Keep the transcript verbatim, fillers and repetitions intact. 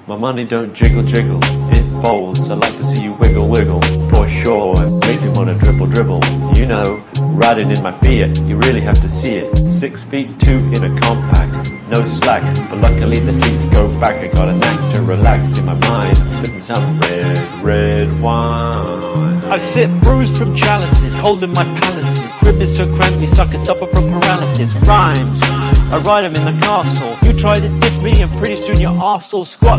My money don't jiggle jiggle, it folds. I like to see you wiggle wiggle, for sure. It makes me wanna dribble dribble. You know, riding in my Fiat, you really have to see it. Six feet two in a compact, no slack. But luckily the seats go back. I got a knack to relax in my mind. I'm sipping some red, red wine. I sit bruised from chalices, holding my palaces. Crib is so cramped, you suckers suffer from paralysis. Rhymes, I ride them in the castle. You try to diss me and pretty soon your arse'll squat